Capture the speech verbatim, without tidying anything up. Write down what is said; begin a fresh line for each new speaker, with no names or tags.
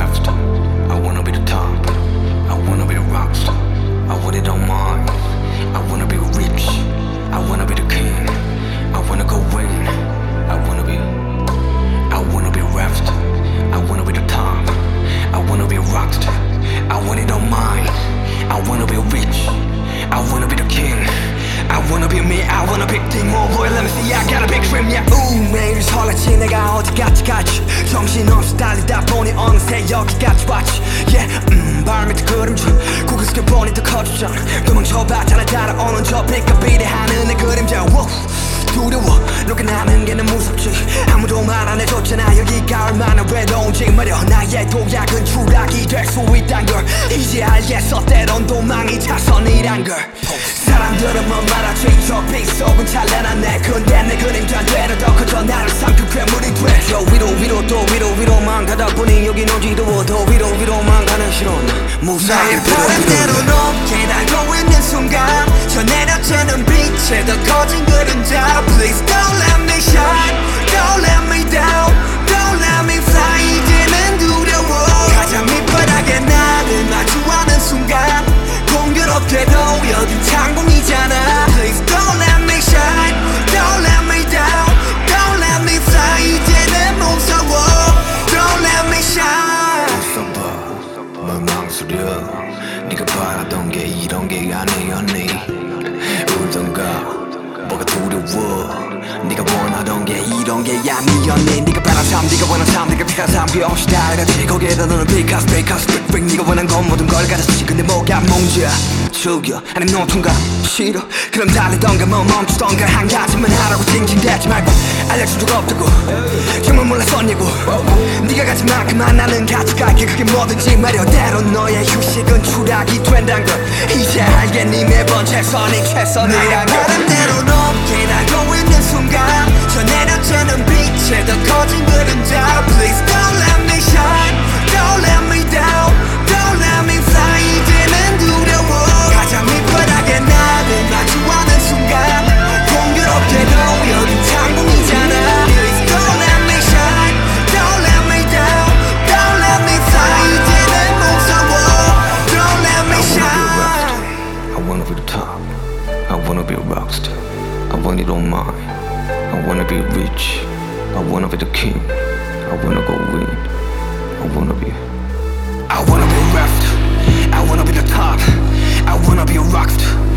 rapstar. I wanna be the top. I wanna be a rockstar. I want it on mine. I wanna be rich. I wanna be the king. I wanna go win. I wanna be. I wanna be a rapstar. I wanna be the top. I wanna be a rockstar. I want it on mine. I wanna be rich. I wanna be the king. I wanna be me. I wanna big thing more boy. Let me see. I got a big dream. Yeah. 우 매일 설레지 내가 어디까지 갈지. 정신없이 달리다 보니 어느새 여기까지 왔지. Yeah. 음 발밑에 그림자. 고개 숙여 보니 더 커지잖아. 도망쳐봤잖아 따라오는 저 빛과 비례하는 내 그림자. Whoa. 두려워 녹아나는 게 너무 무섭지. 아무도 말 안 해줬잖아 여기가 얼마나 외로운지 말여. 나의 도약은 추락이 될 수 있단 걸 이제 알겠어. 때론 도망이 자선이란 걸. 사람들은 뭐 말하지 저 빗속은 찬란한 내 근데 내 그림자 되려 더 커져 나를 삼킨 괴물이 돼. 저 위로 위로 또 위로 위로만 가다 보니 여긴 오지도 더 위로 위로만 가는 실온 무사히
나의 바람대로 높게 날고 있는 순간 저 내려치는 빛에 더 커진 그림자. Please don't let me shine, don't let me down, don't let me fly. 이제는 두려워. 가장 밑바닥에 나를 마주하는 순간 공교롭게도 여긴 창공이잖아. Please don't let me shine, don't let me down, don't let me fly. 이제는 무서워. Don't let me shine.
웃어봐 뭘 망설여. 네가 바라던 게 이런 게 아니었니. 울던가 뭐가 두려워. 네가 원하던 게 이런 게 아니었니. 네가 바란 삶 네가 원한 삶 네가 피한 삶 그 없이 다르지. 거기에다 너는 because because brick brick. 네가 원한 건 모든 걸 가졌지. 근데 뭐가 문제야. 즐겨 아님 노통가 싫어. 그럼 달리던가 뭐 멈추던가 한 가지만 하라고 징징대지 말고. 알려준 적 없다고 정말 몰랐었냐고. 네가 가진 만큼만 나는 가져갈게. 그게 뭐든지 말여. 때론 너의 휴식은 추락이 된단 걸 이제 알겠니. 매번 최선이 최선이란 걸.
바람대로 높게 날고 있는 순간 저 내려치는 빛에 더 커진 그림자. Please don't let me shine, don't let me down, don't let me fly. 이제는 두려워. 가장 밑바닥에 나를 마주하는 순간 공교롭게도 여긴 창공이잖아. Please don't let me shine, don't let me down, don't let me fly. 이제는 무서워. Don't let me shine.
I wanna be the top. I wanna be a rockstar. I want it on mine. I wanna be rich. I wanna be the king. I wanna go win. I wanna be. I wanna be a rapper. I wanna be the top. I wanna be a rockstar.